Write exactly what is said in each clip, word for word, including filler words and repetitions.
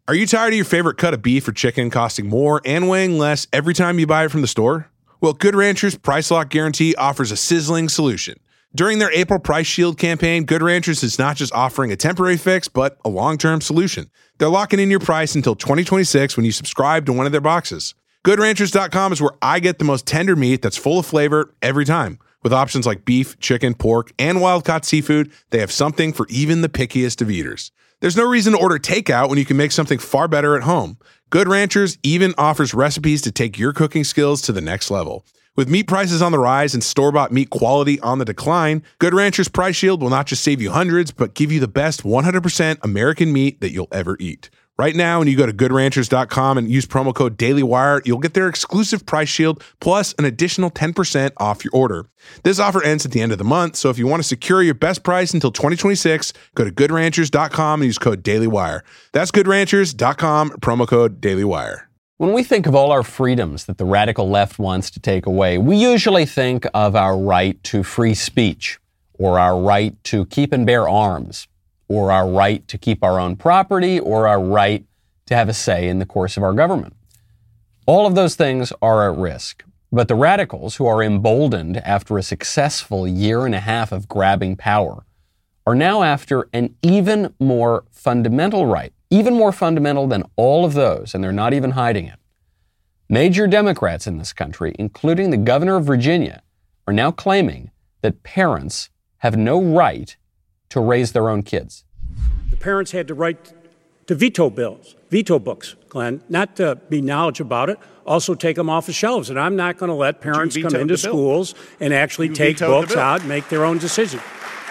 Are you tired of your favorite cut of beef or chicken costing more and weighing less every time you buy it from the store? Well, Good Ranchers Price Lock Guarantee offers a sizzling solution. During their April Price Shield campaign, Good Ranchers is not just offering a temporary fix, but a long-term solution. They're locking in your price until twenty twenty-six when you subscribe to one of their boxes. good ranchers dot com is where I get the most tender meat that's full of flavor every time. With options like beef, chicken, pork, and wild-caught seafood, they have something for even the pickiest of eaters. There's no reason to order takeout when you can make something far better at home. Good Ranchers even offers recipes to take your cooking skills to the next level. With meat prices on the rise and store-bought meat quality on the decline, Good Ranchers Price Shield will not just save you hundreds, but give you the best one hundred percent American meat that you'll ever eat. Right now, when you go to good ranchers dot com and use promo code DailyWire, you'll get their exclusive Price Shield plus an additional ten percent off your order. This offer ends at the end of the month, so if you want to secure your best price until twenty twenty-six, go to good ranchers dot com and use code DailyWire. That's good ranchers dot com, promo code DailyWire. When we think of all our freedoms that the radical left wants to take away, we usually think of our right to free speech, or our right to keep and bear arms, or our right to keep our own property, or our right to have a say in the course of our government. All of those things are at risk. But the radicals, who are emboldened after a successful year and a half of grabbing power, are now after an even more fundamental right, even more fundamental than all of those, and they're not even hiding it. Major Democrats in this country, including the governor of Virginia, are now claiming that parents have no right to raise their own kids. The parents had the right to veto bills, veto books, Glenn, not to be knowledgeable about it, also take them off the shelves. And I'm not going to let parents come into schools and actually you take books out and make their own decision.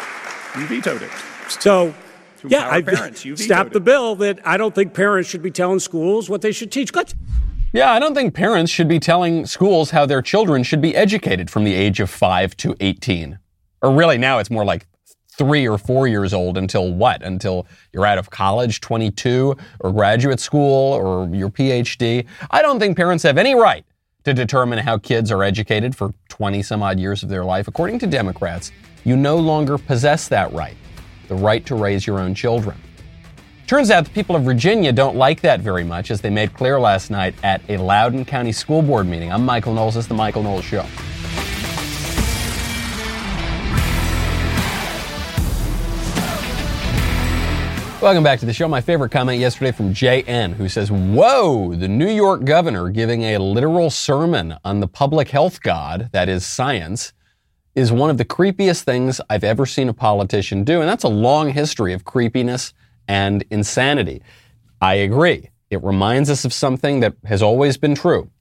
You vetoed it. So, Through yeah, I parents, you stopped the it. bill that I don't think parents should be telling schools what they should teach. Good. Yeah, I don't think parents should be telling schools how their children should be educated from the age of five to eighteen. Or really now it's more like three or four years old until what? Until you're out of college, twenty-two, or graduate school, or your P H D. I don't think parents have any right to determine how kids are educated for twenty some odd years of their life. According to Democrats, you no longer possess that right, the right to raise your own children. Turns out the people of Virginia don't like that very much, as they made clear last night at a Loudoun County School Board meeting. I'm Michael Knowles. This is The Michael Knowles Show. Welcome back to the show. My favorite comment yesterday from J N, who says, whoa, the New York governor giving a literal sermon on the public health god, that is science, is one of the creepiest things I've ever seen a politician do. And that's a long history of creepiness and insanity. I agree. It reminds us of something that has always been true.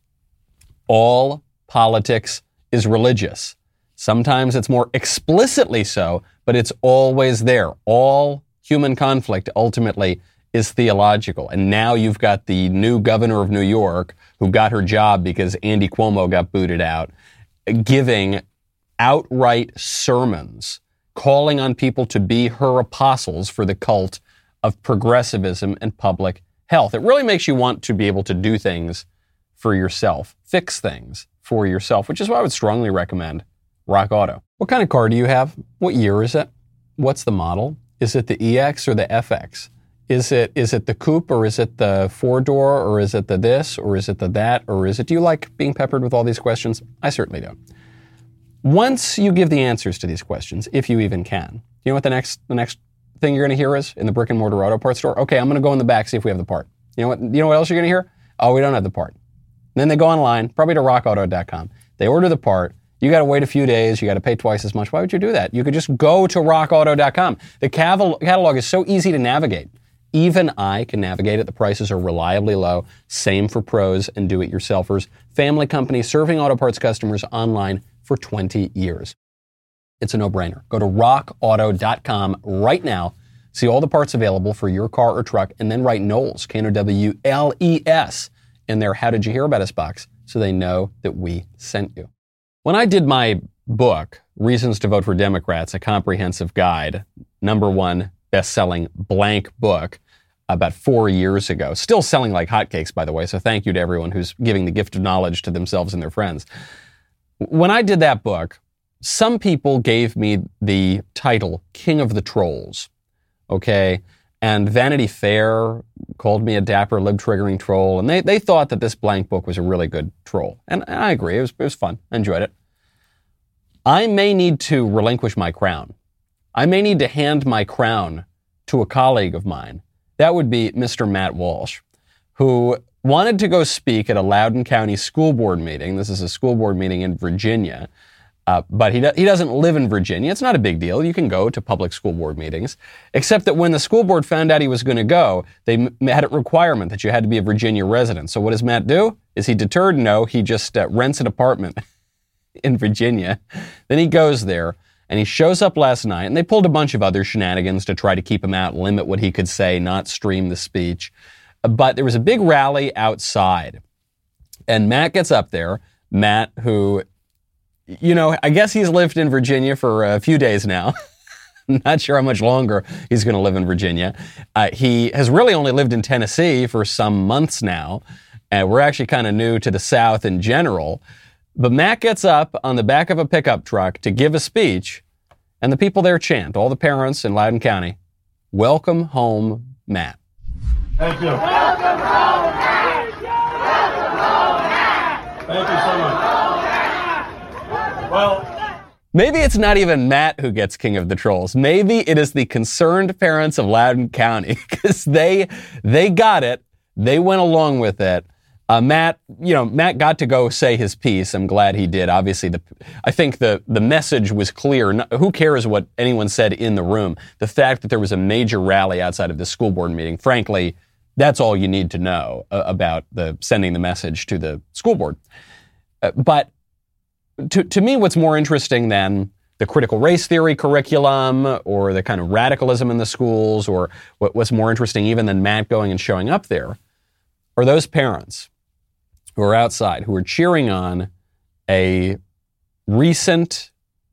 All politics is religious. Sometimes it's more explicitly so, but it's always there. All human conflict ultimately is theological. And now you've got the new governor of New York, who got her job because Andy Cuomo got booted out, giving outright sermons, calling on people to be her apostles for the cult of progressivism and public health. It really makes you want to be able to do things for yourself, fix things for yourself, which is why I would strongly recommend Rock Auto. What kind of car do you have? What year is it? What's the model? Is it the E X or the F X? Is it is it the coupe, or is it the four-door, or is it the this, or is it the that, or is it, do you like being peppered with all these questions? I certainly don't. Once you give the answers to these questions, if you even can, you know what the next the next thing you're going to hear is in the brick and mortar auto parts store? Okay, I'm going to go in the back, see if we have the part. You know what? You know what else you're going to hear? Oh, we don't have the part. And then they go online, probably to rock auto dot com. They order the part. You got to wait a few days. You got to pay twice as much. Why would you do that? You could just go to rock auto dot com. The catalog is so easy to navigate. Even I can navigate it. The prices are reliably low. Same for pros and do-it-yourselfers. Family companies serving auto parts customers online for twenty years. It's a no-brainer. Go to rock auto dot com right now. See all the parts available for your car or truck, and then write Knowles, K N O W L E S, in their How Did You Hear About Us box so they know that we sent you. When I did my book, Reasons to Vote for Democrats, a comprehensive guide, number one best-selling blank book, about four years ago, still selling like hotcakes, by the way, so thank you to everyone who's giving the gift of knowledge to themselves and their friends. When I did that book, some people gave me the title King of the Trolls, okay? And Vanity Fair called me a dapper lib-triggering troll, and they, they thought that this blank book was a really good troll. And, and I agree, it was, it was fun. I enjoyed it. I may need to relinquish my crown. I may need to hand my crown to a colleague of mine. That would be Mister Matt Walsh, who wanted to go speak at a Loudoun County school board meeting. This is a school board meeting in Virginia. Uh, but he, do, he doesn't live in Virginia. It's not a big deal. You can go to public school board meetings. Except that when the school board found out he was going to go, they m- had a requirement that you had to be a Virginia resident. So what does Matt do? Is he deterred? No, he just uh, rents an apartment in Virginia. Then he goes there, and he shows up last night, and they pulled a bunch of other shenanigans to try to keep him out, limit what he could say, not stream the speech. But there was a big rally outside, and Matt gets up there. Matt, who... You know, I guess he's lived in Virginia for a few days now. Not sure how much longer he's going to live in Virginia. Uh, he has really only lived in Tennessee for some months now. And we're actually kind of new to the South in general. But Matt gets up on the back of a pickup truck to give a speech, and the people there chant, all the parents in Loudoun County, "Welcome home, Matt." Thank you. Welcome home, Matt. Welcome home, Matt. Thank you so much. Well, maybe it's not even Matt who gets King of the Trolls. Maybe it is the concerned parents of Loudoun County, because they they got it. They went along with it. Uh, Matt, you know, Matt got to go say his piece. I'm glad he did. Obviously, the I think the the message was clear. No, who cares what anyone said in the room? The fact that there was a major rally outside of the school board meeting, frankly, that's all you need to know uh, about the sending the message to the school board. Uh, but To, to me, what's more interesting than the critical race theory curriculum or the kind of radicalism in the schools, or what, what's more interesting even than Matt going and showing up there, are those parents who are outside, who are cheering on a recent,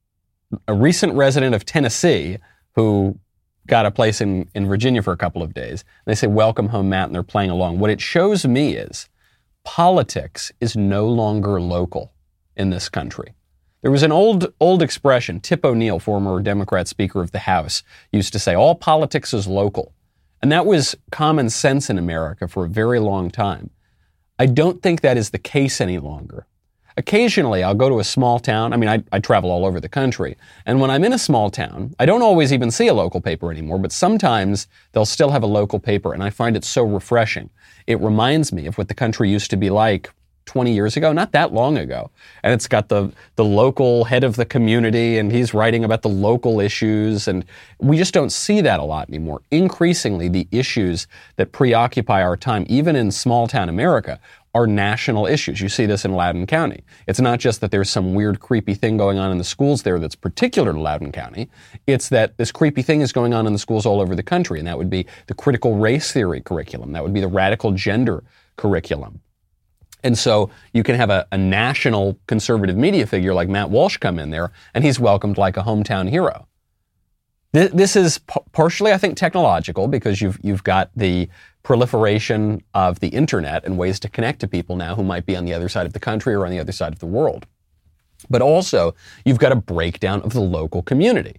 a recent resident of Tennessee who got a place in, in Virginia for a couple of days. And they say, "Welcome home, Matt," and they're playing along. What it shows me is politics is no longer local in this country. There was an old old expression, Tip O'Neill, former Democrat Speaker of the House, used to say, "All politics is local." And that was common sense in America for a very long time. I don't think that is the case any longer. Occasionally, I'll go to a small town. I mean, I, I travel all over the country. And when I'm in a small town, I don't always even see a local paper anymore, but sometimes they'll still have a local paper, and I find it so refreshing. It reminds me of what the country used to be like twenty years ago, not that long ago. And it's got the, the local head of the community, and he's writing about the local issues. And we just don't see that a lot anymore. Increasingly, the issues that preoccupy our time, even in small town America, are national issues. You see this in Loudoun County. It's not just that there's some weird, creepy thing going on in the schools there that's particular to Loudoun County. It's that this creepy thing is going on in the schools all over the country. And that would be the critical race theory curriculum. That would be the radical gender curriculum. And so you can have a, a national conservative media figure like Matt Walsh come in there, and he's welcomed like a hometown hero. This, this is p- partially, I think, technological, because you've you've got the proliferation of the internet and ways to connect to people now who might be on the other side of the country or on the other side of the world. But also, you've got a breakdown of the local community.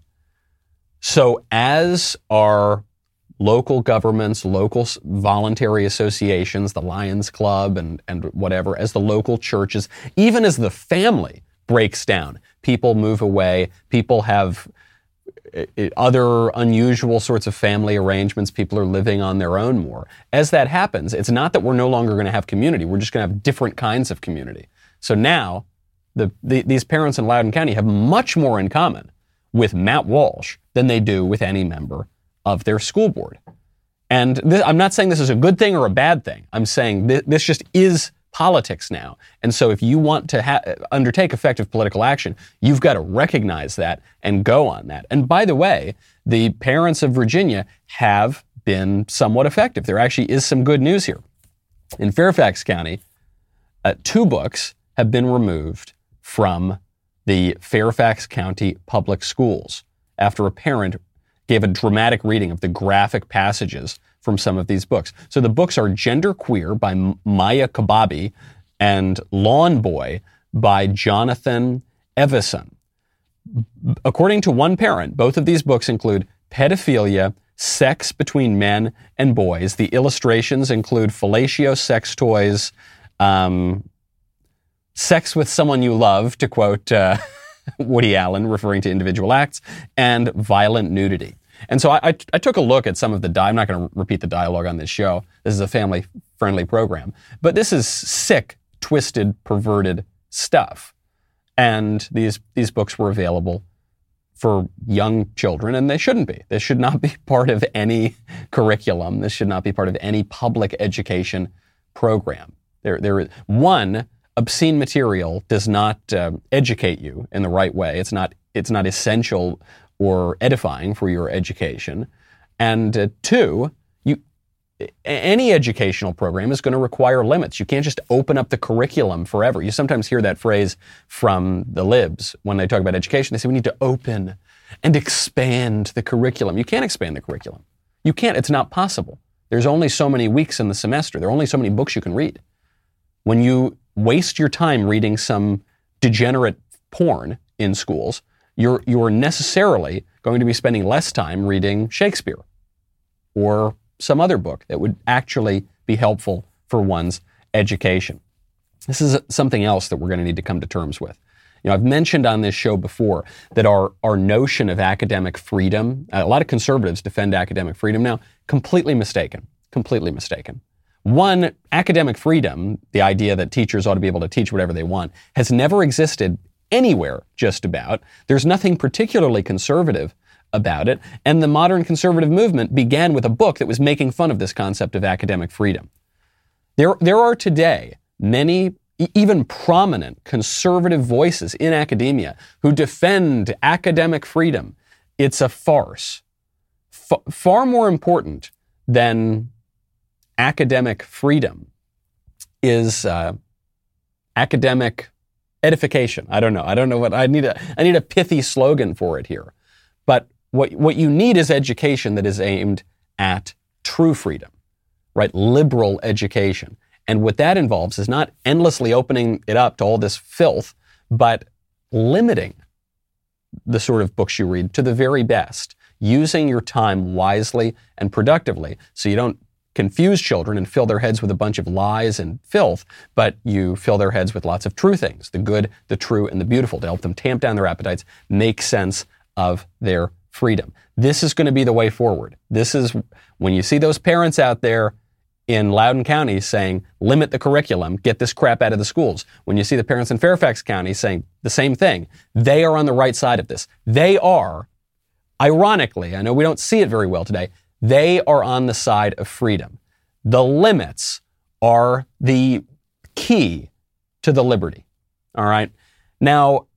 So as our local governments, local voluntary associations, the Lions Club and, and whatever, as the local churches, even as the family breaks down, people move away, people have other unusual sorts of family arrangements, people are living on their own more. As that happens, it's not that we're no longer going to have community, we're just going to have different kinds of community. So now, the, the, these parents in Loudoun County have much more in common with Matt Walsh than they do with any member of their school board. And this, I'm not saying this is a good thing or a bad thing. I'm saying th- this just is politics now. And so if you want to ha- undertake effective political action, you've got to recognize that and go on that. And by the way, the parents of Virginia have been somewhat effective. There actually is some good news here. In Fairfax County, uh, two books have been removed from the Fairfax County public schools after a parent gave a dramatic reading of the graphic passages from some of these books. So the books are Gender Queer by Maya Kababi and Lawn Boy by Jonathan Evison. According to one parent, both of these books include pedophilia, sex between men and boys. The illustrations include fellatio sex toys, um, sex with someone you love, to quote uh, Woody Allen, referring to individual acts, and violent nudity. And so I, I, I took a look at some of the, di- I'm not going to repeat the dialogue on this show. This is a family-friendly program. But this is sick, twisted, perverted stuff. And these these books were available for young children, and they shouldn't be. This should not be part of any curriculum. This should not be part of any public education program. There, there is one, obscene material does not uh, educate you in the right way. It's not it's not essential or edifying for your education. And uh, two, you any educational program is going to require limits. You can't just open up the curriculum forever. You sometimes hear that phrase from the libs when they talk about education. They say we need to open and expand the curriculum. You can't expand the curriculum. You can't. It's not possible. There's only so many weeks in the semester. There are only so many books you can read. When you waste your time reading some degenerate porn in schools, you're you're necessarily going to be spending less time reading Shakespeare or some other book that would actually be helpful for one's education. This is something else that we're going to need to come to terms with. You know, I've mentioned on this show before that our, our notion of academic freedom, a lot of conservatives defend academic freedom now, completely mistaken, completely mistaken. One, academic freedom, the idea that teachers ought to be able to teach whatever they want, has never existed anywhere, just about. There's nothing particularly conservative about it, and the modern conservative movement began with a book that was making fun of this concept of academic freedom. There, there are today many, even prominent conservative voices in academia who defend academic freedom. It's a farce. F- far more important than academic freedom is uh, academic edification. I don't know. I don't know what I need. A, I need a pithy slogan for it here. But what what you need is education that is aimed at true freedom, right? Liberal education. And what that involves is not endlessly opening it up to all this filth, but limiting the sort of books you read to the very best, using your time wisely and productively so you don't confuse children and fill their heads with a bunch of lies and filth, but you fill their heads with lots of true things, the good, the true, and the beautiful, to help them tamp down their appetites, make sense of their freedom. This is going to be the way forward. This is when you see those parents out there in Loudoun County saying, limit the curriculum, get this crap out of the schools. When you see the parents in Fairfax County saying the same thing, they are on the right side of this. They are, ironically, I know we don't see it very well today, they are on the side of freedom. The limits are the key to the liberty. All right? Now,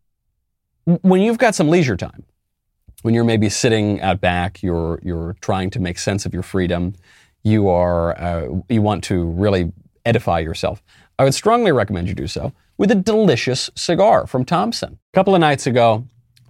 when you've got some leisure time, when you're maybe sitting out back, you're you're trying to make sense of your freedom, you are uh, you want to really edify yourself, I would strongly recommend you do so with a delicious cigar from Thompson. A couple of nights ago,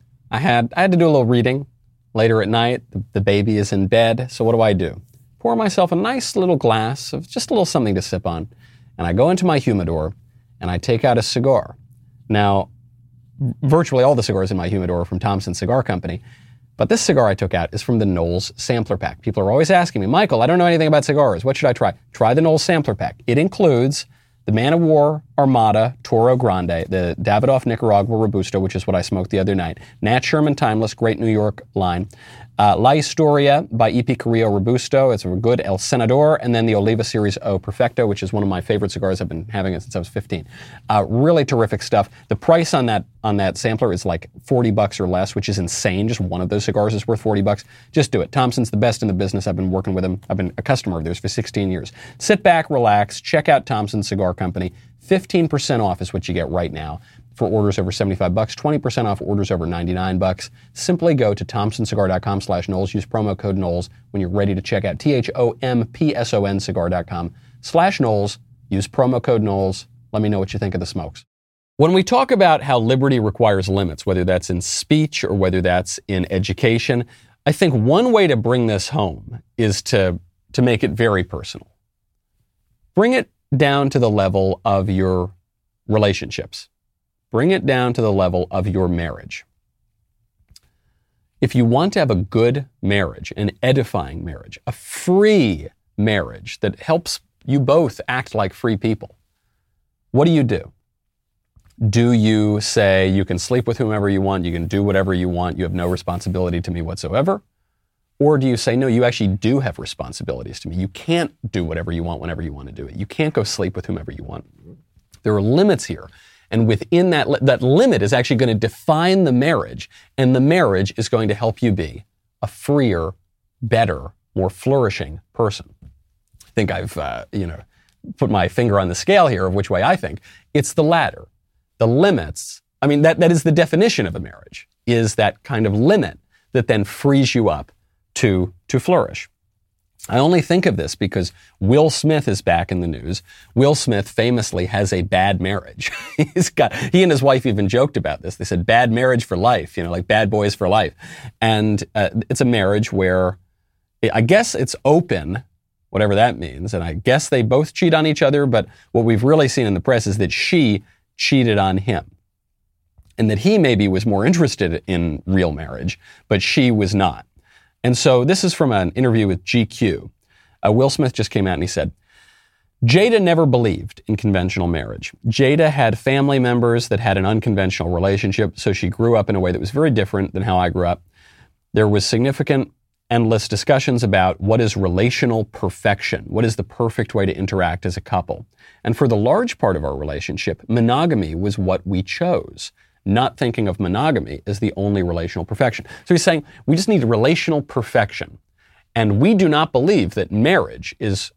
I had I had to do a little reading. Later at night, the, the baby is in bed, so what do I do? Pour myself a nice little glass of just a little something to sip on, and I go into my humidor, and I take out a cigar. Now, virtually all the cigars in my humidor are from Thompson Cigar Company, but this cigar I took out is from the Knowles Sampler Pack. People are always asking me, Michael, I don't know anything about cigars. What should I try? Try the Knowles Sampler Pack. It includes the Man of War Armada Toro Grande, the Davidoff Nicaragua Robusto, which is what I smoked the other night, Nat Sherman Timeless, great New York line, uh, La Historia by E P Carrillo Robusto, it's a good El Senador, and then the Oliva Series O Perfecto, which is one of my favorite cigars. I've been having it since I was fifteen. Uh, really terrific stuff. The price on that on that sampler is like forty bucks or less, which is insane. Just one of those cigars is worth forty bucks. Just do it. Thompson's the best in the business. I've been working with them. I've been a customer of theirs for sixteen years. Sit back, relax, check out Thompson Cigar Company. fifteen percent off is what you get right now for orders over seventy-five bucks, twenty percent off orders over ninety-nine bucks. Simply go to thompson cigar dot com slash Knowles. Use promo code Knowles when you're ready to check out. T H O M P S O N cigar dot com slash Knowles. Use promo code Knowles. Let me know what you think of the smokes. When we talk about how liberty requires limits, whether that's in speech or whether that's in education, I think one way to bring this home is to, to make it very personal. Bring it down to the level of your relationships. Bring it down to the level of your marriage. If you want to have a good marriage, an edifying marriage, a free marriage that helps you both act like free people, what do you do? Do you say you can sleep with whomever you want, you can do whatever you want, you have no responsibility to me whatsoever? Or do you say, no, you actually do have responsibilities to me. You can't do whatever you want whenever you want to do it. You can't go sleep with whomever you want. There are limits here. And within that, that limit is actually going to define the marriage. And the marriage is going to help you be a freer, better, more flourishing person. I think I've, uh, you know, put my finger on the scale here of which way I think. It's the latter. The limits, I mean, that, that is the definition of a marriage, is that kind of limit that then frees you up to, to flourish. I only think of this because Will Smith is back in the news. Will Smith famously has a bad marriage. He's got, he and his wife even joked about this. They said bad marriage for life, you know, like bad boys for life. And uh, it's a marriage where I guess it's open, whatever that means. And I guess they both cheat on each other. But what we've really seen in the press is that she cheated on him and that he maybe was more interested in real marriage, but she was not. And so this is from an interview with G Q. Uh, Will Smith just came out and he said, Jada never believed in conventional marriage. Jada had family members that had an unconventional relationship, so she grew up in a way that was very different than how I grew up. There was significant, endless discussions about what is relational perfection, what is the perfect way to interact as a couple. And for the large part of our relationship, monogamy was what we chose, not thinking of monogamy as the only relational perfection. So he's saying we just need relational perfection. And we do not believe that marriage is,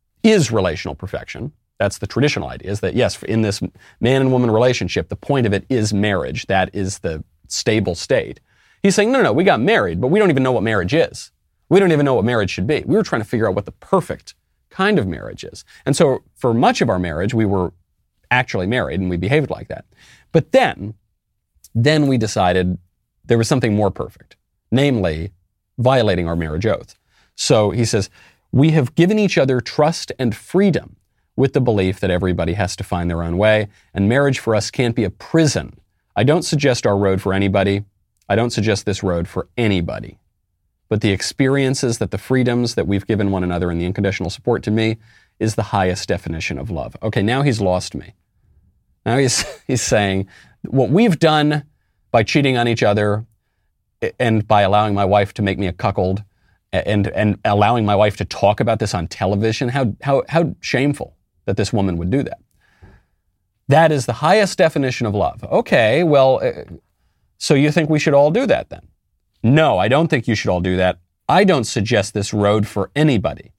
is relational perfection. That's the traditional idea, is that yes, in this man and woman relationship, the point of it is marriage. That is the stable state. He's saying, no, no, we got married, but we don't even know what marriage is. We don't even know what marriage should be. We were trying to figure out what the perfect kind of marriage is. And so for much of our marriage, we were actually married and we behaved like that. But then, then we decided there was something more perfect, namely violating our marriage oath. So he says, we have given each other trust and freedom with the belief that everybody has to find their own way, and marriage for us can't be a prison. I don't suggest our road for anybody. I don't suggest this road for anybody. But the experiences, that the freedoms that we've given one another and the unconditional support to me is the highest definition of love. Okay, now he's lost me. Now he's, he's saying what we've done by cheating on each other and by allowing my wife to make me a cuckold and, and allowing my wife to talk about this on television, how, how, how shameful that this woman would do that. That is the highest definition of love. Okay, well, uh, so you think we should all do that then? No, I don't think you should all do that. I don't suggest this road for anybody.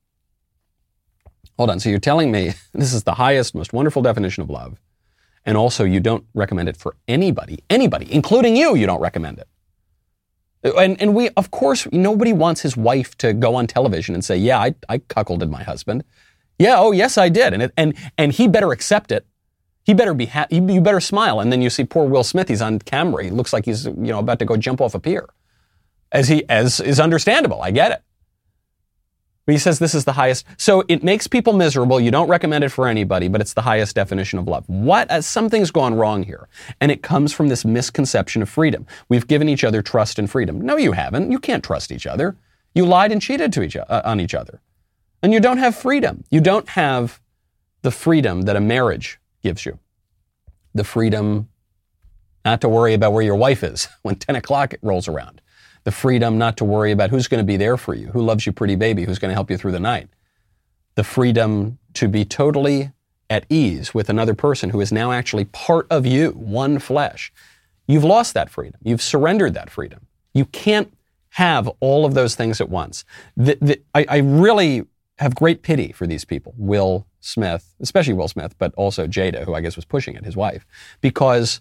Hold on, so you're telling me this is the highest, most wonderful definition of love, and also you don't recommend it for anybody, anybody, including you, you don't recommend it. And, and we, of course, nobody wants his wife to go on television and say, yeah, I, I cuckolded my husband. Yeah, oh, yes, I did. And, it, and, and he better accept it. He better be happy. You better smile. And then you see poor Will Smith, he's on camera. He looks like he's, you know, about to go jump off a pier. As he, as is understandable. I get it. But he says this is the highest. So it makes people miserable. You don't recommend it for anybody, but it's the highest definition of love. What? Uh, something's gone wrong here. And it comes from this misconception of freedom. We've given each other trust and freedom. No, you haven't. You can't trust each other. You lied and cheated to each, uh, on each other. And you don't have freedom. You don't have the freedom that a marriage gives you. The freedom not to worry about where your wife is when ten o'clock rolls around. The freedom not to worry about who's going to be there for you, who loves you pretty baby, who's going to help you through the night. The freedom to be totally at ease with another person who is now actually part of you, one flesh. You've lost that freedom. You've surrendered that freedom. You can't have all of those things at once. The, the, I, I really have great pity for these people, Will Smith, especially Will Smith, but also Jada, who I guess was pushing it, his wife, because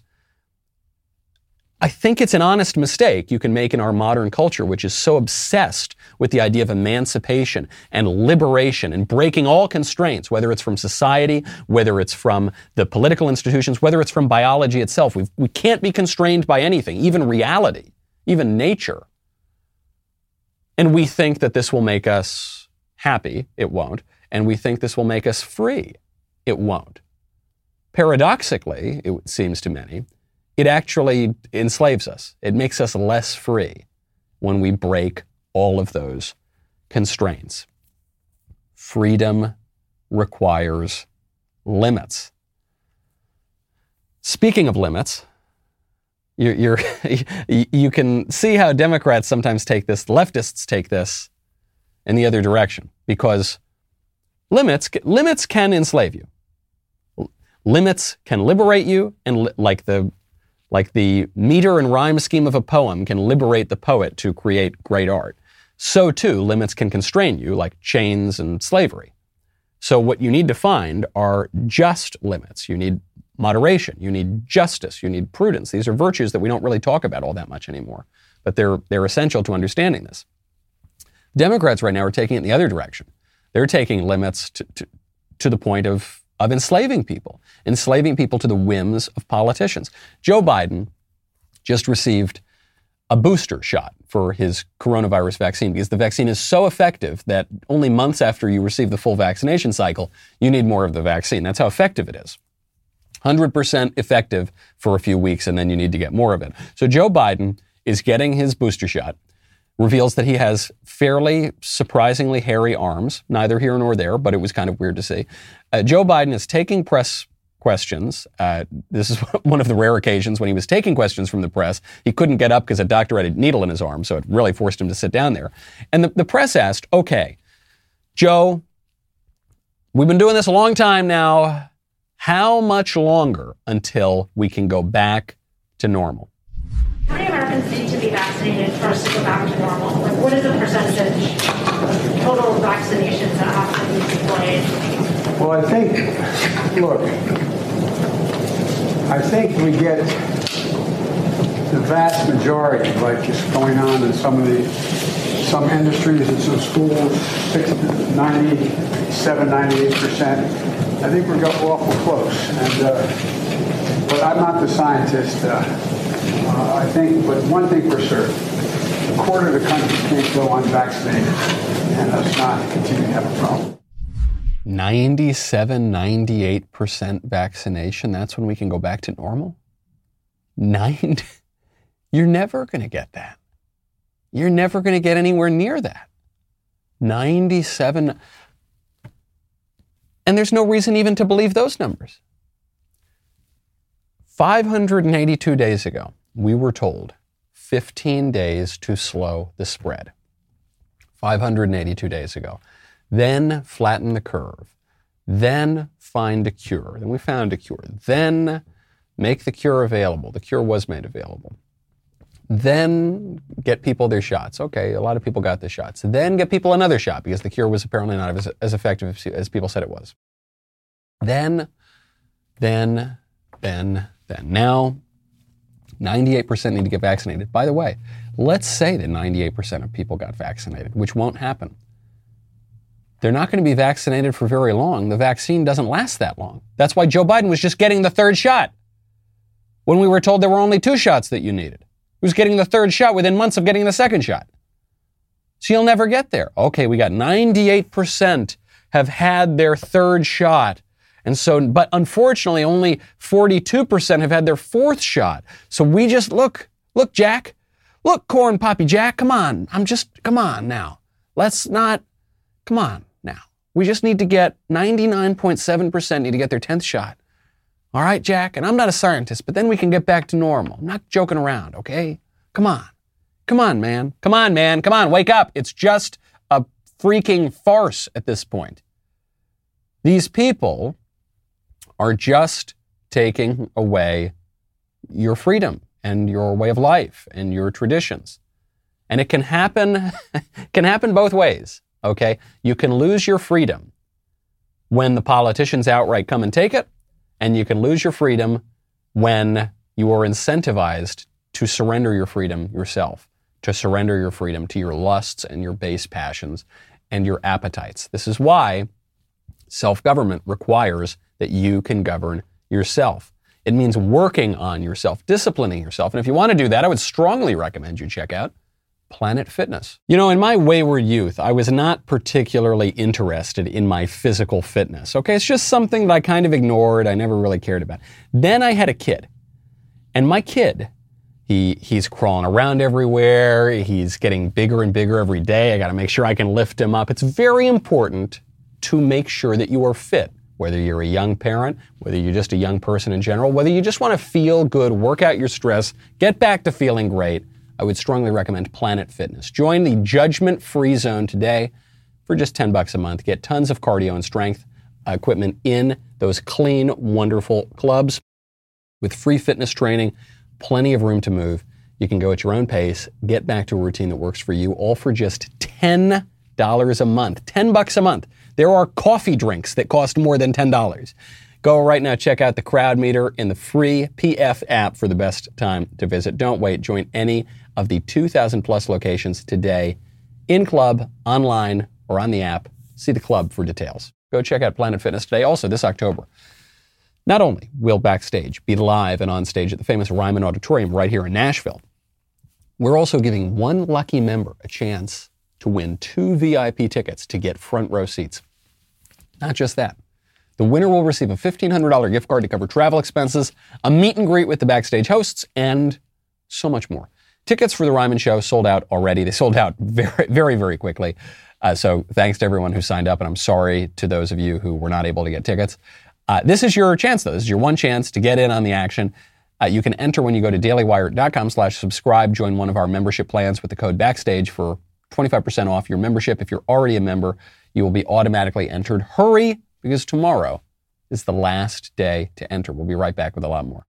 I think it's an honest mistake you can make in our modern culture, which is so obsessed with the idea of emancipation and liberation and breaking all constraints, whether it's from society, whether it's from the political institutions, whether it's from biology itself. We've, we can't be constrained by anything, even reality, even nature. And we think that this will make us happy. It won't. And we think this will make us free. It won't. Paradoxically, it seems to many, it actually enslaves us. It makes us less free. when we break all of those constraints. Freedom requires limits. Speaking of limits, you're, you're, you can see how Democrats sometimes take this, leftists take this in the other direction, because limits, limits can enslave you. Limits can liberate you, and li- like the like the meter and rhyme scheme of a poem can liberate the poet to create great art. So too, limits can constrain you, like chains and slavery. So what you need to find are just limits. You need moderation. You need justice. You need prudence. These are virtues that we don't really talk about all that much anymore, but they're they're essential to understanding this. Democrats right now are taking it in the other direction. They're taking limits to, to, to the point of, of enslaving people, enslaving people to the whims of politicians. Joe Biden just received a booster shot for his coronavirus vaccine because the vaccine is so effective that only months after you receive the full vaccination cycle, you need more of the vaccine. That's how effective it is. one hundred percent effective for a few weeks, and then you need to get more of it. So Joe Biden is getting his booster shot, reveals that he has fairly surprisingly hairy arms, neither here nor there, but it was kind of weird to see. Uh, Joe Biden is taking press questions. Uh, this is one of the rare occasions when he was taking questions from the press. He couldn't get up because a doctor had a needle in his arm, so it really forced him to sit down there. And the, the press asked, okay, Joe, we've been doing this a long time now. How much longer until we can go back to normal? How many Americans need to be vaccinated for us to go back to normal? Like, what is the percentage of total vaccinations that have to be deployed? Well, I think, look, I think we get the vast majority, like is going on in some of the, some industries and some schools, ninety-seven, ninety-eight percent. I think we're awful close. And, uh, but I'm not the scientist. Uh, Uh, I think, but one thing for certain, a quarter of the country can't go unvaccinated and us not continue to have a problem. ninety-seven, ninety-eight percent vaccination, that's when we can go back to normal? Nine? You're never going to get that. You're never going to get anywhere near that. ninety-seven. And there's no reason even to believe those numbers. five hundred eighty-two days ago, we were told fifteen days to slow the spread. five hundred eighty-two days ago. Then flatten the curve. Then find a cure. Then we found a cure. Then make the cure available. The cure was made available. Then get people their shots. Okay, a lot of people got the shots. Then get people another shot because the cure was apparently not as, as effective as, as people said it was. Then, then, then, then. Now, ninety-eight percent need to get vaccinated. By the way, let's say that ninety-eight percent of people got vaccinated, which won't happen. They're not going to be vaccinated for very long. The vaccine doesn't last that long. That's why Joe Biden was just getting the third shot when we were told there were only two shots that you needed. He was getting the third shot within months of getting the second shot. So you'll never get there. Okay, we got ninety-eight percent have had their third shot. And so, but unfortunately, only forty-two percent have had their fourth shot. So we just, look, look, Jack, look, Corn Poppy Jack, come on. I'm just, come on now. Let's not, come on now. We just need to get ninety-nine point seven percent need to get their tenth shot. All right, Jack, and I'm not a scientist, but then we can get back to normal. I'm not joking around, okay? Come on. Come on, man. Come on, man. Come on, wake up. It's just a freaking farce at this point. These people are just taking away your freedom and your way of life and your traditions. And it can happen, can happen both ways, okay? You can lose your freedom when the politicians outright come and take it, and you can lose your freedom when you are incentivized to surrender your freedom yourself, to surrender your freedom to your lusts and your base passions and your appetites. This is why self-government requires that you can govern yourself. It means working on yourself, disciplining yourself. And if you want to do that, I would strongly recommend you check out Planet Fitness. You know, in my wayward youth, I was not particularly interested in my physical fitness. Okay, it's just something that I kind of ignored. I never really cared about. Then I had a kid. And my kid, He he's crawling around everywhere. He's getting bigger and bigger every day. I got to make sure I can lift him up. It's very important to make sure that you are fit, whether you're a young parent, whether you're just a young person in general, whether you just want to feel good, work out your stress, get back to feeling great. I would strongly recommend Planet Fitness. Join the judgment-free zone today for just ten bucks a month. Get tons of cardio and strength equipment in those clean, wonderful clubs with free fitness training, plenty of room to move. You can go at your own pace, get back to a routine that works for you, all for just ten dollars a month. ten bucks a month. There are coffee drinks that cost more than ten dollars. Go right now, check out the Crowd Meter in the free P F app for the best time to visit. Don't wait. Join any of the two thousand plus locations today, in club, online, or on the app. See the club for details. Go check out Planet Fitness today. Also, this October, not only will Backstage be live and on stage at the famous Ryman Auditorium right here in Nashville, we're also giving one lucky member a chance to win two V I P tickets to get front row seats. Not just that. The winner will receive a fifteen hundred dollars gift card to cover travel expenses, a meet and greet with the Backstage hosts, and so much more. Tickets for the Ryman Show sold out already. They sold out very, very, very quickly. Uh, so thanks to everyone who signed up, and I'm sorry to those of you who were not able to get tickets. Uh, this is your chance, though. This is your one chance to get in on the action. Uh, you can enter when you go to dailywire.com slash subscribe. Join one of our membership plans with the code Backstage for twenty-five percent off your membership. If you're already a member, you will be automatically entered. Hurry, because tomorrow is the last day to enter. We'll be right back with a lot more.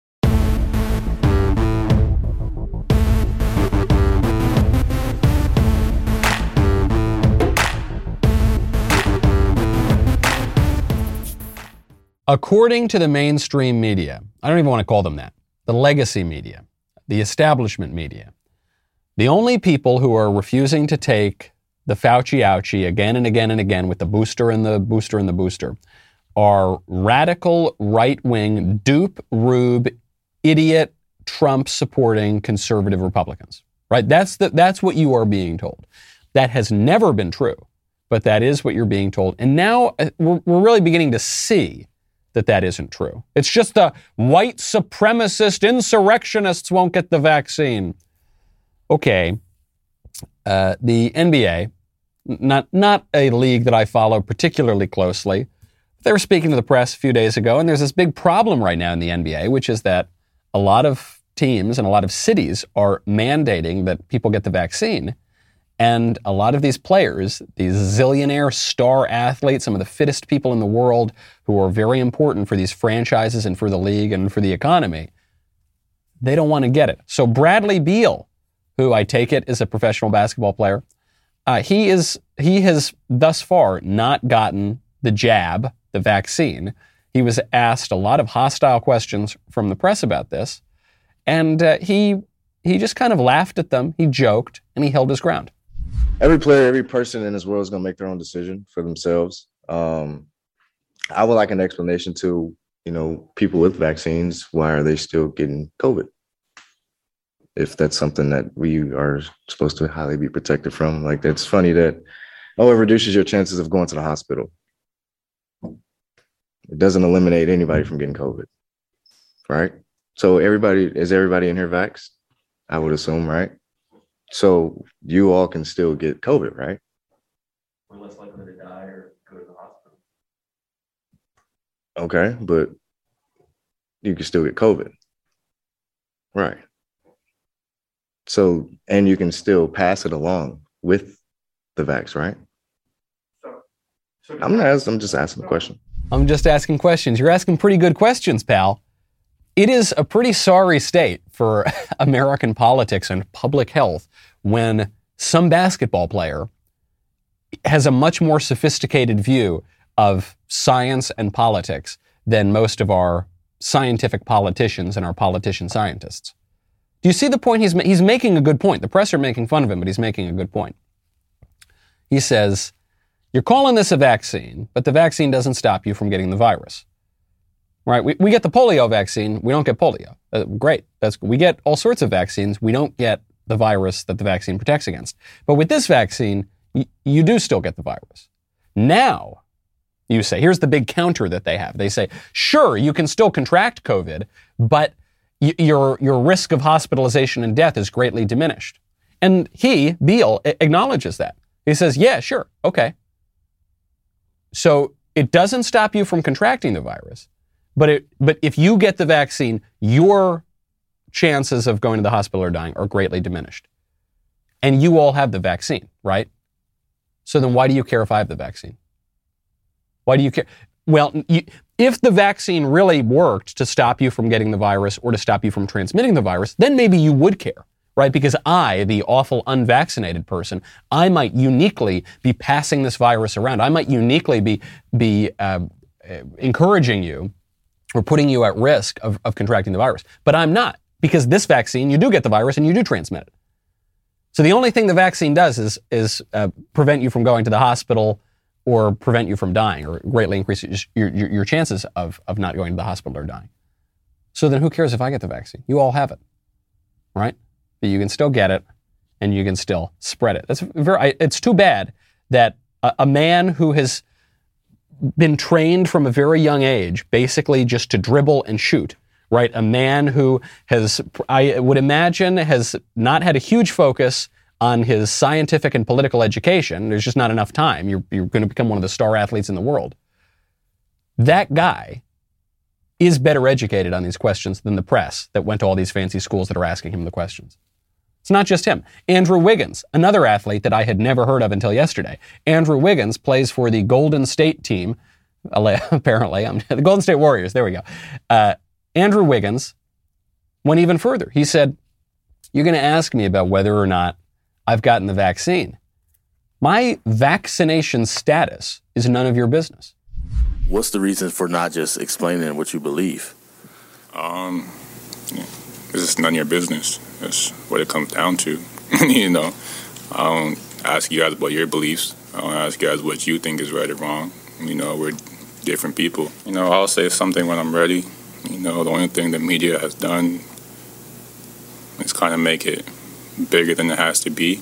According to the mainstream media, I don't even want to call them that, the legacy media, the establishment media, the only people who are refusing to take the Fauci ouchie again and again and again with the booster and the booster and the booster are radical right-wing, dupe, rube, idiot, Trump-supporting conservative Republicans, right? That's the, that's what you are being told. That has never been true, but that is what you're being told. And now we're, we're really beginning to see that that isn't true. It's just the white supremacist insurrectionists won't get the vaccine. Okay, uh, the N B A, not not a league that I follow particularly closely, they were speaking to the press a few days ago, and there's this big problem right now in the N B A, which is that a lot of teams and a lot of cities are mandating that people get the vaccine. And a lot of these players, these zillionaire star athletes, some of the fittest people in the world who are very important for these franchises and for the league and for the economy, they don't want to get it. So Bradley Beal, who I take it is a professional basketball player, uh, he is he has thus far not gotten the jab, the vaccine. He was asked a lot of hostile questions from the press about this, and uh, he he just kind of laughed at them, he joked, and he held his ground. Every player, every person in this world is going to make their own decision for themselves. Um, I would like an explanation to, you know, people with vaccines. Why are they still getting COVID? If that's something that we are supposed to highly be protected from. Like, it's funny that, oh, it reduces your chances of going to the hospital. It doesn't eliminate anybody from getting COVID, right? So everybody, is everybody in here vaxxed? I would assume, right? So you all can still get COVID, right? We're less likely to die or go to the hospital. Okay, but you can still get COVID. Right. So, and you can still pass it along with the vax, right? So, so I'm not asking, I'm just asking a question. I'm just asking questions. You're asking pretty good questions, pal. It is a pretty sorry state for American politics and public health when some basketball player has a much more sophisticated view of science and politics than most of our scientific politicians and our politician scientists. Do you see the point? He's, ma- he's making a good point. The press are making fun of him, but he's making a good point. He says, you're calling this a vaccine, but the vaccine doesn't stop you from getting the virus. Right? We, we get the polio vaccine. We don't get polio. Uh, great. That's, we get all sorts of vaccines. We don't get the virus that the vaccine protects against. But with this vaccine, y- you do still get the virus. Now, you say, here's the big counter that they have. They say, sure, you can still contract COVID, but y- your your risk of hospitalization and death is greatly diminished. And he, Beal, a- acknowledges that. He says, yeah, sure, okay. So it doesn't stop you from contracting the virus, but it but if you get the vaccine, your chances of going to the hospital or dying are greatly diminished. And you all have the vaccine, right? So then why do you care if I have the vaccine? Why do you care? Well, you, if the vaccine really worked to stop you from getting the virus or to stop you from transmitting the virus, then maybe you would care, right? Because I, the awful unvaccinated person, I might uniquely be passing this virus around. I might uniquely be be uh, encouraging you or putting you at risk of, of contracting the virus. But I'm not, because this vaccine, you do get the virus and you do transmit it. So the only thing the vaccine does is is uh, prevent you from going to the hospital or prevent you from dying, or greatly increase your, your, your chances of, of not going to the hospital or dying. So then who cares if I get the vaccine? You all have it, right? But you can still get it, and you can still spread it. That's very. It's too bad that a, a man who has been trained from a very young age, basically just to dribble and shoot, right? A man who has, I would imagine, has not had a huge focus on his scientific and political education. There's just not enough time. You're, you're going to become one of the star athletes in the world. That guy is better educated on these questions than the press that went to all these fancy schools that are asking him the questions. It's not just him. Andrew Wiggins, another athlete that I had never heard of until yesterday. Andrew Wiggins plays for the Golden State team, apparently. I'm, the Golden State Warriors, there we go. Uh, Andrew Wiggins went even further. He said, you're going to ask me about whether or not I've gotten the vaccine. My vaccination status is none of your business. What's the reason for not just explaining what you believe? Um, yeah, it's just none of your business. That's what it comes down to. You know, I don't ask you guys about your beliefs. I don't ask you guys what you think is right or wrong. You know, we're different people. You know, I'll say something when I'm ready. You know, the only thing the media has done is kind of make it bigger than it has to be.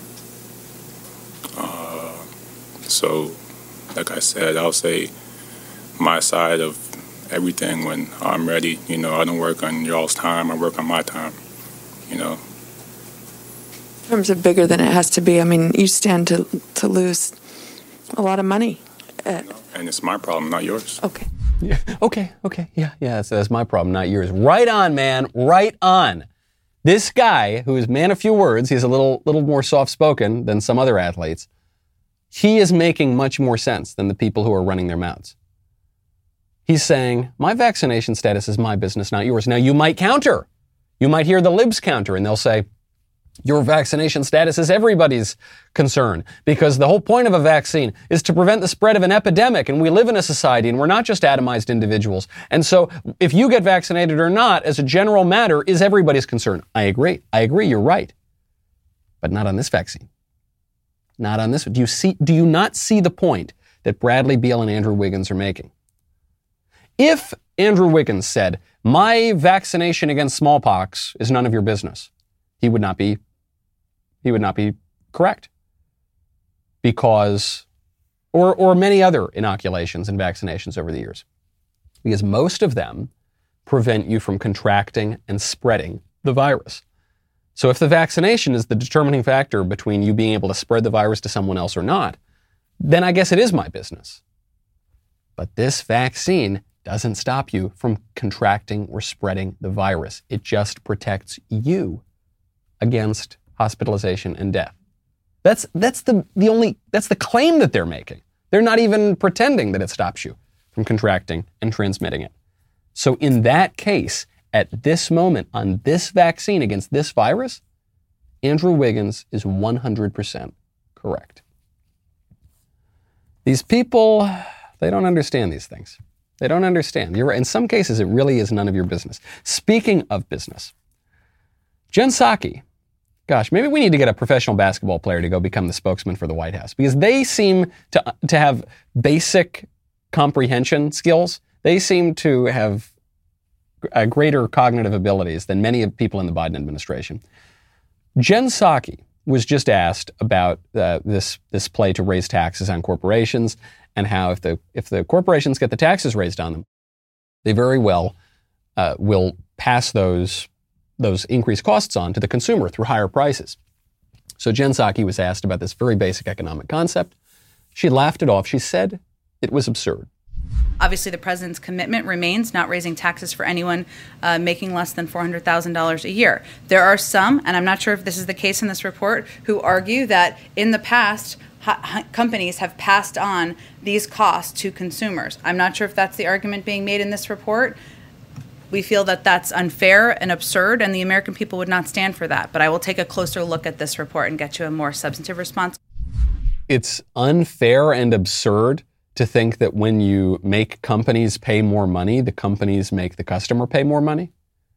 Uh, so, like I said, I'll say my side of everything when I'm ready. You know, I don't work on y'all's time. I work on my time, you know. In terms of bigger than it has to be, I mean, you stand to to lose a lot of money. Uh, you know, and it's my problem, not yours. Okay. Yeah. Okay, okay, yeah, yeah, that's, that's my problem, not yours. Right on, man, right on. This guy, who is a man of few words, he's a little little more soft-spoken than some other athletes, he is making much more sense than the people who are running their mouths. He's saying, my vaccination status is my business, not yours. Now, you might counter. You might hear the libs counter, and they'll say, your vaccination status is everybody's concern, because the whole point of a vaccine is to prevent the spread of an epidemic, and we live in a society, and we're not just atomized individuals. And so if you get vaccinated or not, as a general matter, is everybody's concern. I agree. I agree. You're right. But not on this vaccine. Not on this. Do you see, do you not see the point that Bradley Beal and Andrew Wiggins are making? If Andrew Wiggins said, my vaccination against smallpox is none of your business, he would not be, he would not be correct. Because, or, or many other inoculations and vaccinations over the years. Because most of them prevent you from contracting and spreading the virus. So if the vaccination is the determining factor between you being able to spread the virus to someone else or not, then I guess it is my business. But this vaccine doesn't stop you from contracting or spreading the virus. It just protects you against hospitalization and death. That's that's the, the only, that's the claim that they're making. They're not even pretending that it stops you from contracting and transmitting it. So in that case, at this moment, on this vaccine against this virus, Andrew Wiggins is one hundred percent correct. These people, they don't understand these things. They don't understand. You're, in some cases, it really is none of your business. Speaking of business, Jen Psaki, gosh, maybe we need to get a professional basketball player to go become the spokesman for the White House, because they seem to to have basic comprehension skills. They seem to have uh, greater cognitive abilities than many of people in the Biden administration. Jen Psaki was just asked about uh, this this play to raise taxes on corporations, and how if the if the corporations get the taxes raised on them, they very well uh, will pass those, those increased costs on to the consumer through higher prices. So Jen Psaki was asked about this very basic economic concept. She laughed it off. She said it was absurd. Obviously, the president's commitment remains not raising taxes for anyone uh, making less than four hundred thousand dollars a year. There are some, and I'm not sure if this is the case in this report, who argue that in the past, ha- companies have passed on these costs to consumers. I'm not sure if that's the argument being made in this report. We feel that that's unfair and absurd, and the American people would not stand for that. But I will take a closer look at this report and get you a more substantive response. It's unfair and absurd to think that when you make companies pay more money, the companies make the customer pay more money?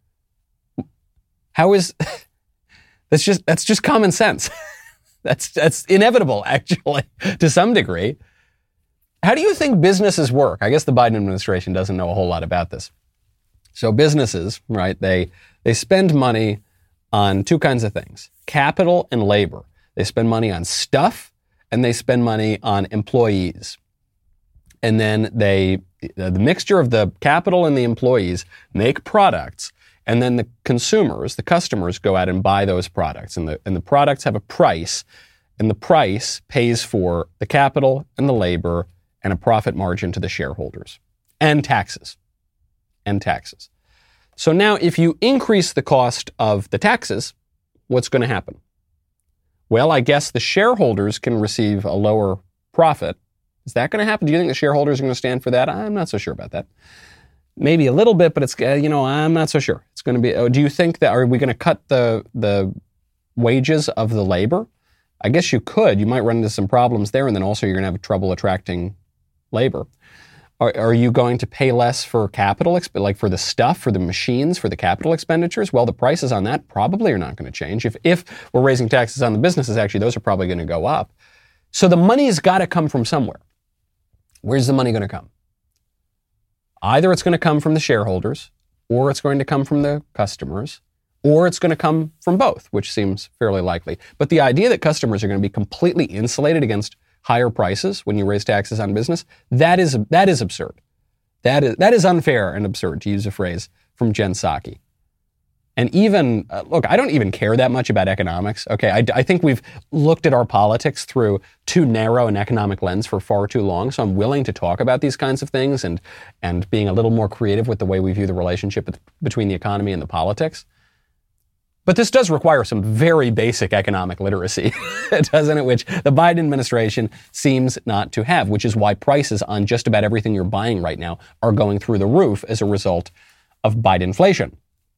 How is that's just that's just common sense. that's that's inevitable, actually, to some degree. How do you think businesses work? I guess the Biden administration doesn't know a whole lot about this. So businesses, right, they they spend money on two kinds of things: capital and labor. They spend money on stuff and they spend money on employees. And then they, the mixture of the capital and the employees make products, and then the consumers, the customers, go out and buy those products. And the, and the products have a price, and the price pays for the capital and the labor and a profit margin to the shareholders. And taxes. And taxes. So now if you increase the cost of the taxes, what's going to happen? Well, I guess the shareholders can receive a lower profit. Is that going to happen? Do you think the shareholders are going to stand for that? I'm not so sure about that. Maybe a little bit, but it's, uh, you know, I'm not so sure. It's going to be, oh, do you think that, are we going to cut the the wages of the labor? I guess you could. You might run into some problems there, and then also you're going to have trouble attracting labor. Are, are you going to pay less for capital, like for the stuff, for the machines, for the capital expenditures? Well, the prices on that probably are not going to change. If, if we're raising taxes on the businesses, actually, those are probably going to go up. So the money's got to come from somewhere. Where's the money going to come? Either it's going to come from the shareholders, or it's going to come from the customers, or it's going to come from both, which seems fairly likely. But the idea that customers are going to be completely insulated against higher prices when you raise taxes on business, that is that is absurd. That is that is unfair and absurd, to use a phrase from Jen Psaki. And even, uh, look, I don't even care that much about economics. Okay, I, I think we've looked at our politics through too narrow an economic lens for far too long, so I'm willing to talk about these kinds of things and, and being a little more creative with the way we view the relationship between the economy and the politics. But this does require some very basic economic literacy, doesn't it? Which the Biden administration seems not to have, which is why prices on just about everything you're buying right now are going through the roof as a result of Bidenflation.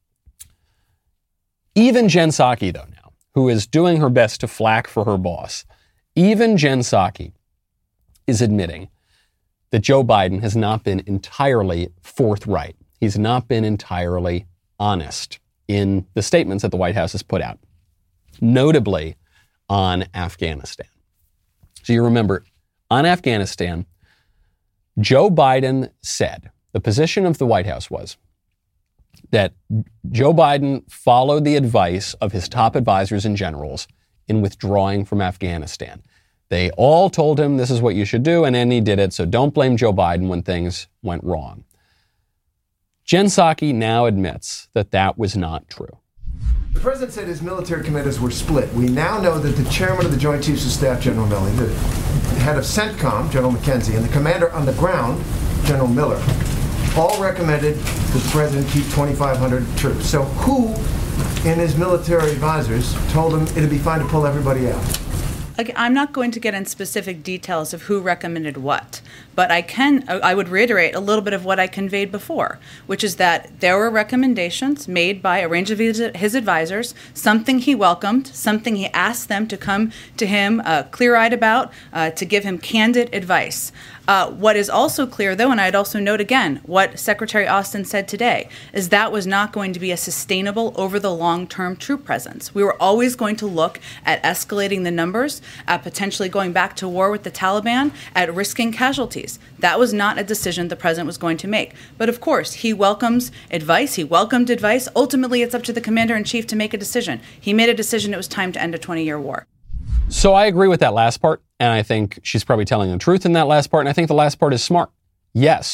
Even Jen Psaki, though, now, who is doing her best to flack for her boss, even Jen Psaki is admitting that Joe Biden has not been entirely forthright. He's not been entirely honest in the statements that the White House has put out, notably on Afghanistan. So you remember, on Afghanistan, Joe Biden said, the position of the White House was that Joe Biden followed the advice of his top advisors and generals in withdrawing from Afghanistan. They all told him this is what you should do, and then he did it, so don't blame Joe Biden when things went wrong. Jen Psaki now admits that that was not true. The president said his military commanders were split. We now know that the chairman of the Joint Chiefs of Staff, General Milley, the head of CENTCOM, General McKenzie, and the commander on the ground, General Miller, all recommended that the president keep twenty-five hundred troops. So who in his military advisors told him it'd be fine to pull everybody out? I'm not going to get in specific details of who recommended what, but I can, I would reiterate a little bit of what I conveyed before, which is that there were recommendations made by a range of his, his advisors, something he welcomed, something he asked them to come to him uh, clear-eyed about, uh, to give him candid advice. Uh, what is also clear, though, and I'd also note again what Secretary Austin said today, is that was not going to be a sustainable over the long-term troop presence. We were always going to look at escalating the numbers, at potentially going back to war with the Taliban, at risking casualties. That was not a decision the president was going to make. But of course, he welcomes advice. He welcomed advice. Ultimately, it's up to the commander-in-chief to make a decision. He made a decision it was time to end a twenty-year war. So I agree with that last part, and I think she's probably telling the truth in that last part, and I think the last part is smart. Yes,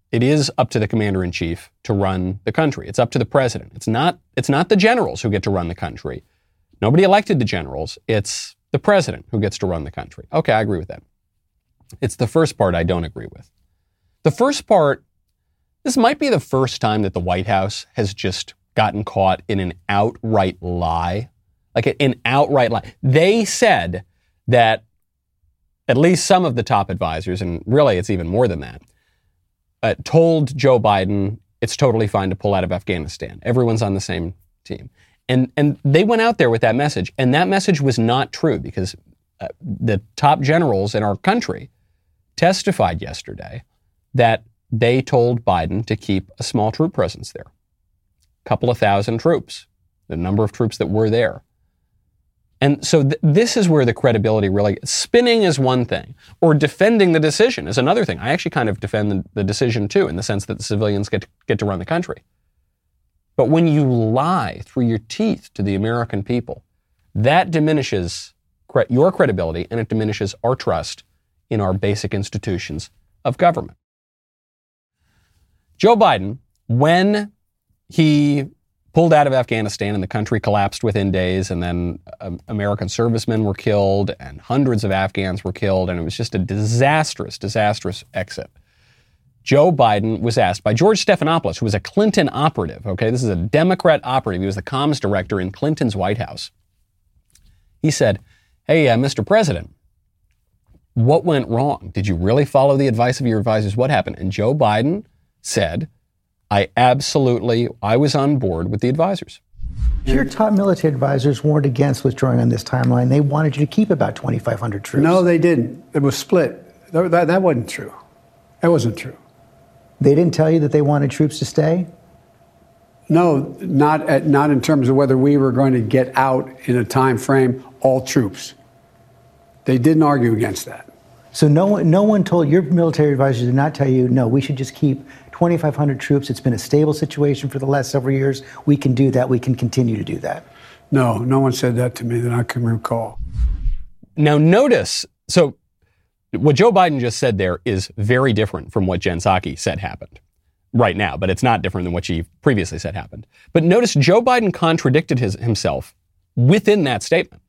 it is up to the commander-in-chief to run the country. It's up to the president. It's not, it's not the generals who get to run the country. Nobody elected the generals. It's the president who gets to run the country. Okay, I agree with that. It's the first part I don't agree with. The first part, this might be the first time that the White House has just gotten caught in an outright lie. Like an outright lie. They said that at least some of the top advisors, and really it's even more than that, uh, told Joe Biden it's totally fine to pull out of Afghanistan. Everyone's on the same team. And and they went out there with that message, and that message was not true because uh, the top generals in our country testified yesterday that they told Biden to keep a small troop presence there. A couple of thousand troops, the number of troops that were there. And so th- this is where the credibility really, spinning is one thing, or defending the decision is another thing. I actually kind of defend the, the decision too, in the sense that the civilians get to, get to run the country. But when you lie through your teeth to the American people, that diminishes cre- your credibility, and it diminishes our trust in our basic institutions of government. Joe Biden, when he pulled out of Afghanistan and the country collapsed within days, and then um, American servicemen were killed and hundreds of Afghans were killed, and it was just a disastrous, disastrous exit. Joe Biden was asked by George Stephanopoulos, who was a Clinton operative, okay, this is a Democrat operative, he was the comms director in Clinton's White House. He said, hey, uh, Mister President, what went wrong? Did you really follow the advice of your advisors? What happened? And Joe Biden said, I absolutely, I was on board with the advisors. Your top military advisors weren't against withdrawing on this timeline. They wanted you to keep about twenty-five hundred troops. No, they didn't. It was split. That, that, that wasn't true. That wasn't true. They didn't tell you that they wanted troops to stay? No, not at, not in terms of whether we were going to get out in a time frame, all troops. They didn't argue against that. So no one, no one told, your military advisors did not tell you, no, we should just keep twenty-five hundred troops. It's been a stable situation for the last several years. We can do that. We can continue to do that. No, no one said that to me that I can recall. Now notice, so what Joe Biden just said there is very different from what Jen Psaki said happened right now, but it's not different than what she previously said happened. But notice Joe Biden contradicted his, himself within that statement.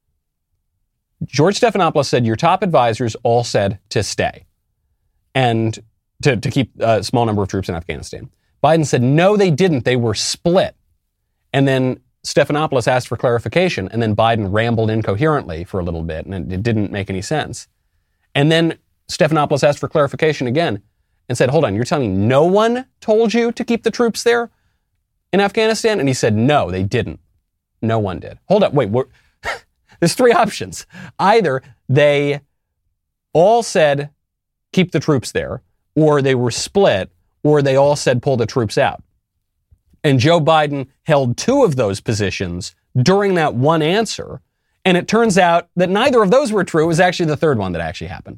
George Stephanopoulos said your top advisors all said to stay and to, to keep a small number of troops in Afghanistan. Biden said, no, they didn't. They were split. And then Stephanopoulos asked for clarification, and then Biden rambled incoherently for a little bit, and it, it didn't make any sense. And then Stephanopoulos asked for clarification again and said, hold on, you're telling me no one told you to keep the troops there in Afghanistan? And he said, no, they didn't. No one did. Hold up, wait, we're, there's three options. Either they all said keep the troops there, or they were split, or they all said pull the troops out. And Joe Biden held two of those positions during that one answer, and it turns out that neither of those were true. It was actually the third one that actually happened.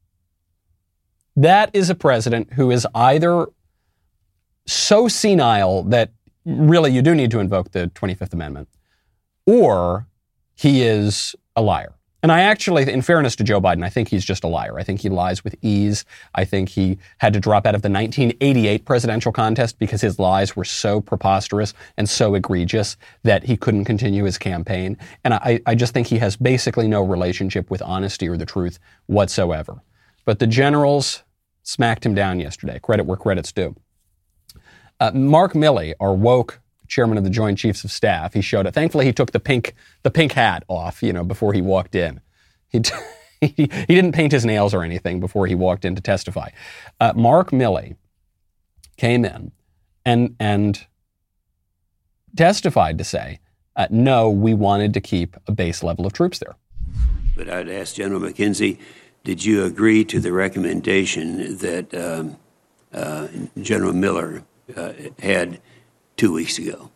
That is a president who is either so senile that really you do need to invoke the twenty-fifth Amendment, or he is a liar. And I actually, in fairness to Joe Biden, I think he's just a liar. I think he lies with ease. I think he had to drop out of the nineteen eighty-eight presidential contest because his lies were so preposterous and so egregious that he couldn't continue his campaign. And I, I just think he has basically no relationship with honesty or the truth whatsoever. But the generals smacked him down yesterday. Credit where credit's due. Uh, Mark Milley, our woke chairman of the Joint Chiefs of Staff, he showed it. Thankfully, he took the pink the pink hat off, you know, before he walked in. He t- he, he didn't paint his nails or anything before he walked in to testify. Uh, Mark Milley came in and and testified to say, uh, no, we wanted to keep a base level of troops there. But I'd ask General McKenzie, did you agree to the recommendation that um, uh, General Miller uh, had two weeks ago?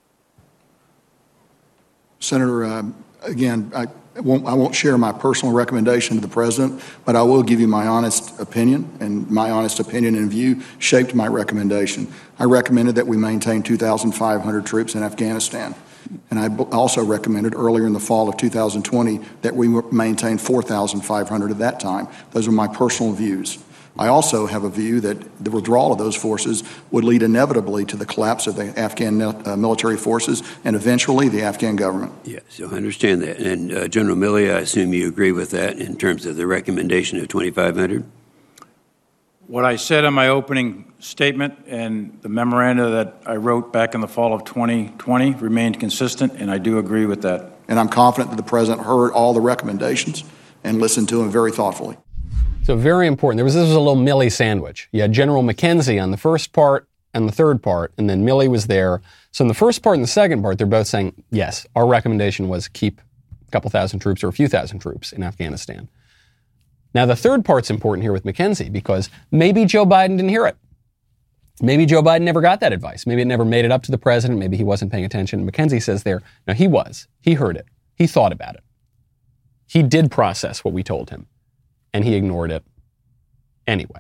Senator, uh, again, I won't, I won't share my personal recommendation to the president, but I will give you my honest opinion, and my honest opinion and view shaped my recommendation. I recommended that we maintain two thousand five hundred troops in Afghanistan. And I also recommended earlier in the fall of two thousand twenty that we maintain four thousand five hundred at that time. Those are my personal views. I also have a view that the withdrawal of those forces would lead inevitably to the collapse of the Afghan uh, military forces and eventually the Afghan government. Yeah, so I understand that. And uh, General Milley, I assume you agree with that in terms of the recommendation of twenty-five hundred? What I said in my opening statement and the memoranda that I wrote back in the fall of twenty twenty remained consistent, and I do agree with that. And I'm confident that the President heard all the recommendations and listened to them very thoughtfully. So very important. There was this was a little Milley sandwich. You had General McKenzie on the first part and the third part, and then Milley was there. So in the first part and the second part, they're both saying, yes, our recommendation was keep a couple thousand troops or a few thousand troops in Afghanistan. Now the third part's important here with McKenzie because maybe Joe Biden didn't hear it. Maybe Joe Biden never got that advice. Maybe it never made it up to the president. Maybe he wasn't paying attention. McKenzie says there, no, he was. He heard it. He thought about it. He did process what we told him. And he ignored it anyway.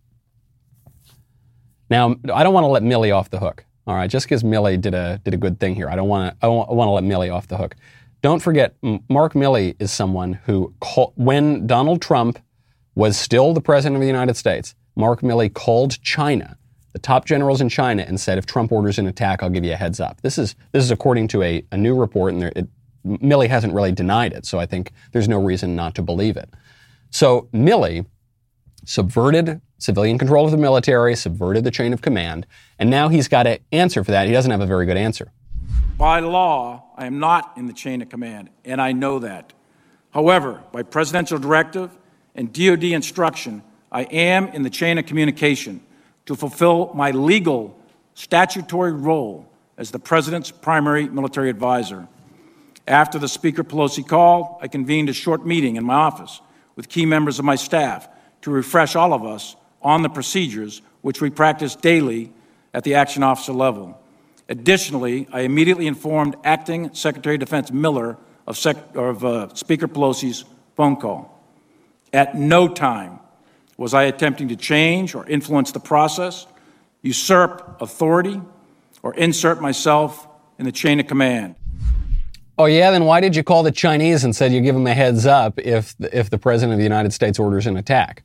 Now, I don't want to let Milley off the hook. All right, just because Milley did a did a good thing here, I don't want to. I want, I want to let Milley off the hook. Don't forget, Mark Milley is someone who, call, when Donald Trump was still the president of the United States, Mark Milley called China, the top generals in China, and said, if Trump orders an attack, I'll give you a heads up. This is this is according to a, a new report, and there, it, Milley hasn't really denied it, so I think there's no reason not to believe it. So Milley subverted civilian control of the military, subverted the chain of command, and now he's got to answer for that. He doesn't have a very good answer. By law, I am not in the chain of command, and I know that. However, by presidential directive and D O D instruction, I am in the chain of communication to fulfill my legal statutory role as the president's primary military advisor. After the Speaker Pelosi call, I convened a short meeting in my office with key members of my staff to refresh all of us on the procedures which we practice daily at the action officer level. Additionally, I immediately informed Acting Secretary of Defense Miller of, Sec- of uh, Speaker Pelosi's phone call. At no time was I attempting to change or influence the process, usurp authority, or insert myself in the chain of command. Oh, yeah? Then why did you call the Chinese and said you give them a heads up if the, if the President of the United States orders an attack?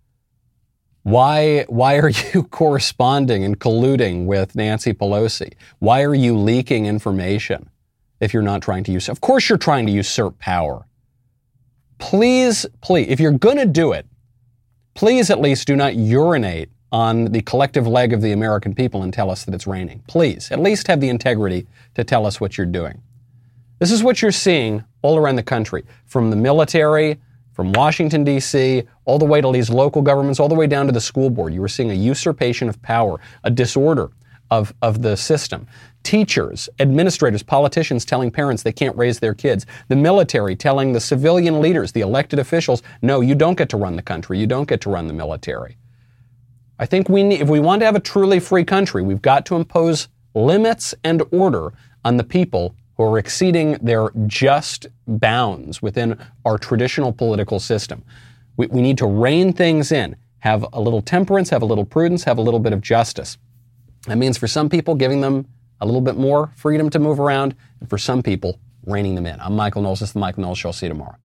Why, why are you corresponding and colluding with Nancy Pelosi? Why are you leaking information if you're not trying to use? Of course you're trying to usurp power. Please, please, if you're going to do it, please at least do not urinate on the collective leg of the American people and tell us that it's raining. Please, at least have the integrity to tell us what you're doing. This is what you're seeing all around the country, from the military, from Washington, D C, all the way to these local governments, all the way down to the school board. You are seeing a usurpation of power, a disorder of, of the system. Teachers, administrators, politicians telling parents they can't raise their kids. The military telling the civilian leaders, the elected officials, no, you don't get to run the country. You don't get to run the military. I think we need, if we want to have a truly free country, we've got to impose limits and order on the people who are exceeding their just bounds within our traditional political system. We, we need to rein things in, have a little temperance, have a little prudence, have a little bit of justice. That means for some people, giving them a little bit more freedom to move around, and for some people, reining them in. I'm Michael Knowles. This is the Michael Knowles Show. I'll see you tomorrow.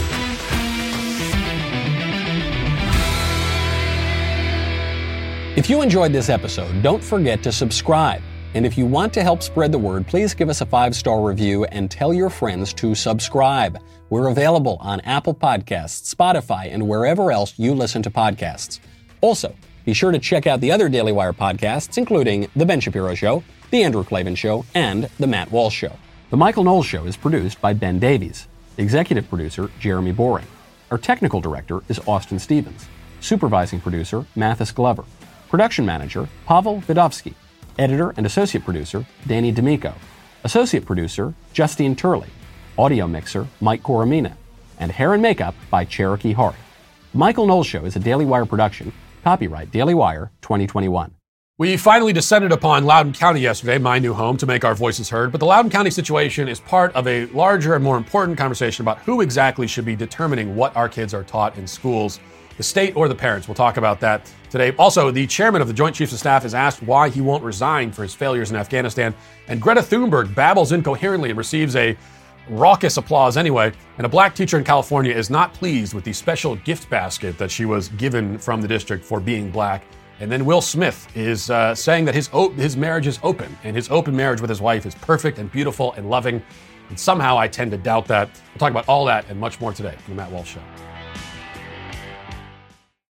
If you enjoyed this episode, don't forget to subscribe. And if you want to help spread the word, please give us a five-star review and tell your friends to subscribe. We're available on Apple Podcasts, Spotify, and wherever else you listen to podcasts. Also, be sure to check out the other Daily Wire podcasts, including The Ben Shapiro Show, The Andrew Klavan Show, and The Matt Walsh Show. The Michael Knowles Show is produced by Ben Davies. Executive producer, Jeremy Boring. Our technical director is Austin Stevens. Supervising producer, Mathis Glover. Production manager, Pavel Vidovsky. Editor and associate producer, Danny D'Amico. Associate producer, Justine Turley. Audio mixer, Mike Coromina. And hair and makeup by Cherokee Hart. The Michael Knowles Show is a Daily Wire production. Copyright Daily Wire twenty twenty-one. We finally descended upon Loudoun County yesterday, my new home, to make our voices heard. But the Loudoun County situation is part of a larger and more important conversation about who exactly should be determining what our kids are taught in schools, the state or the parents. We'll talk about that today. Also, the chairman of the Joint Chiefs of Staff is asked why he won't resign for his failures in Afghanistan. And Greta Thunberg babbles incoherently and receives a raucous applause anyway. And a black teacher in California is not pleased with the special gift basket that she was given from the district for being black. And then Will Smith is uh, saying that his o- his marriage is open, and his open marriage with his wife is perfect and beautiful and loving. And somehow I tend to doubt that. We'll talk about all that and much more today on The Matt Walsh Show.